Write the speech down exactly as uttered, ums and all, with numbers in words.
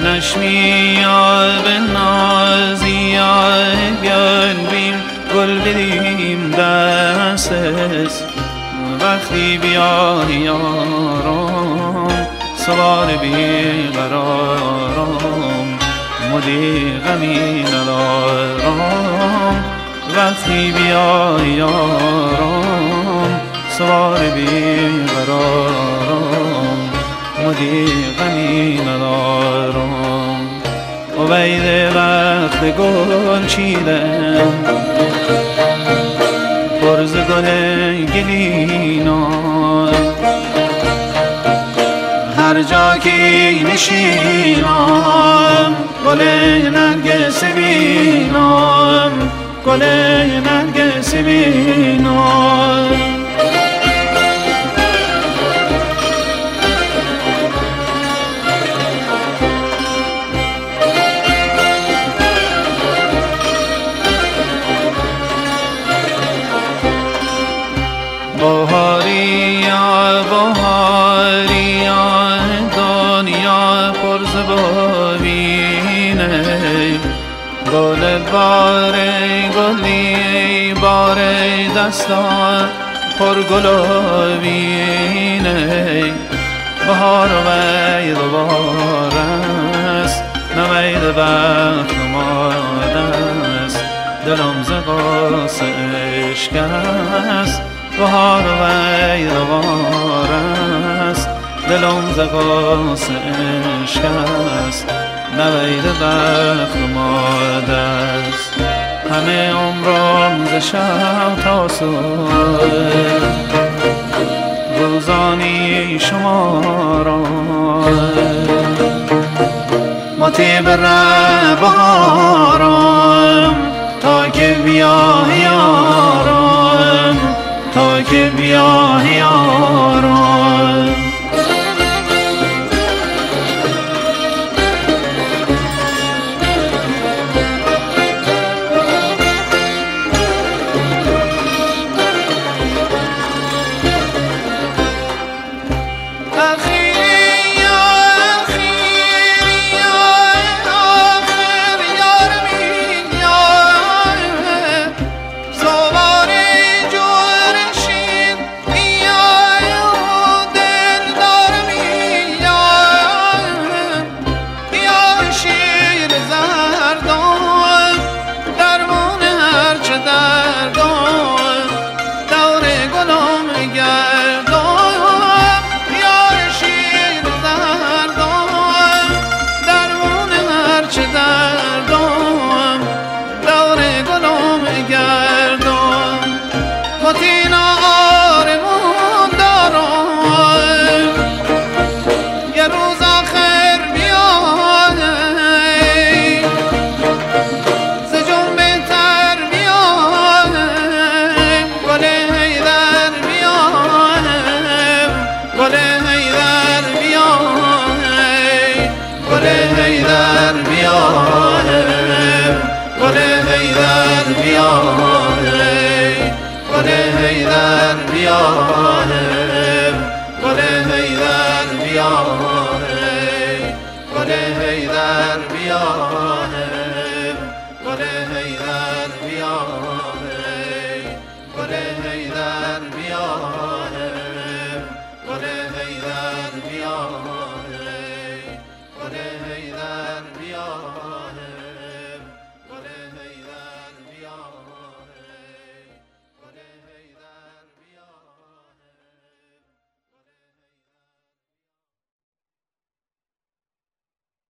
نشمی یا به نازی یا بیان بیم گل بدیم دستس وقتی بیای یارم سوار بیقرارم مدی غمی ندارم وقتی بیای یارم سوار بیقرارم مدی غمی ندارم عبید وقت گل چیدم پرز گل گلینان هر جا که نشینم گل نرگس بینم گل نرگس بینم بهاریا بهاریا دنیا پرز ببینه گل باره گلی باره دستان پر گلابینه بهار وید بار است نوید بخت نماده است دلم ز قاس عشق است بهار وید بار است دلم ز قاس عشق است نوید بخت نماده است همه عمرم ز شب تا صبح روزانی شما را مطیب ره بهارم تا که بیای یارم تا که بیای یارم